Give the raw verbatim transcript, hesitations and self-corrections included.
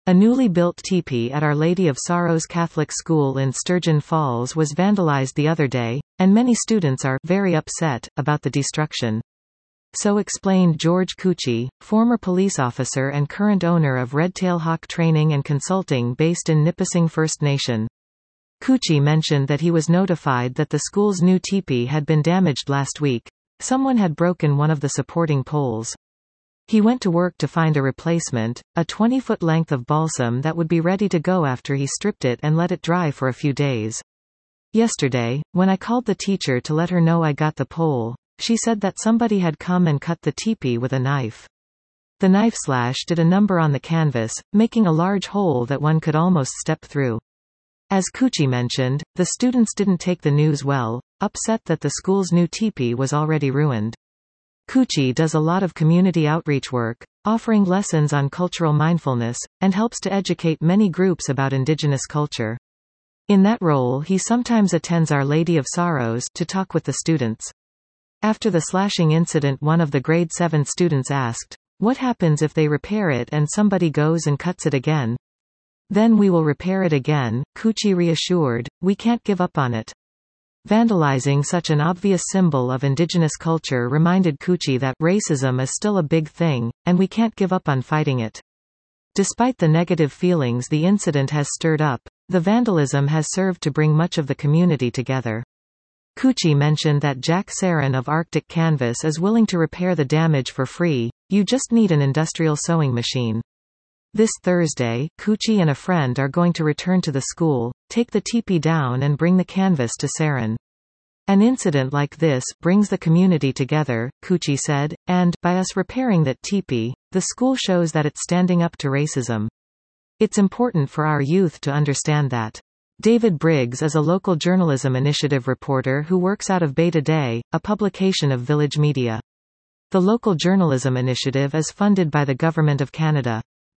A newly built teepee at Our Lady of Sorrows Catholic School in Sturgeon Falls was vandalized the other day, and many students are very upset about the destruction. So explained George Cucci, former police officer and current owner of Redtail Hawk Training and Consulting based in Nipissing First Nation. Cucci mentioned that he was notified that the school's new teepee had been damaged last week. Someone had broken one of the supporting poles. He went to work to find a replacement, a twenty-foot length of balsam that would be ready to go after he stripped it and let it dry for a few days. Yesterday, when I called the teacher to let her know I got the pole, she said that somebody had come and cut the teepee with a knife. The knife slash did a number on the canvas, making a large hole that one could almost step through. As Cucci mentioned, the students didn't take the news well, upset that the school's new teepee was already ruined. Cucci does a lot of community outreach work, offering lessons on cultural mindfulness, and helps to educate many groups about indigenous culture. In that role he sometimes attends Our Lady of Sorrows to talk with the students. After the slashing incident, one of the grade seven students asked, "What happens if they repair it and somebody goes and cuts it again?" "Then we will repair it again," Cucci reassured, "we can't give up on it." Vandalizing such an obvious symbol of indigenous culture reminded Cucci that racism is still a big thing, and we can't give up on fighting it. Despite the negative feelings the incident has stirred up, the vandalism has served to bring much of the community together. Cucci mentioned that Jack Sarin of Arctic Canvas is willing to repair the damage for free. "You just need an industrial sewing machine." This Thursday, Cucci and a friend are going to return to the school, take the teepee down and bring the canvas to Sarin. "An incident like this brings the community together," Cucci said, and, by us repairing that teepee, the school shows that it's standing up to racism. It's important for our youth to understand that. David Briggs is a local journalism initiative reporter who works out of Beta Day, a publication of Village Media. The local journalism initiative is funded by the Government of Canada.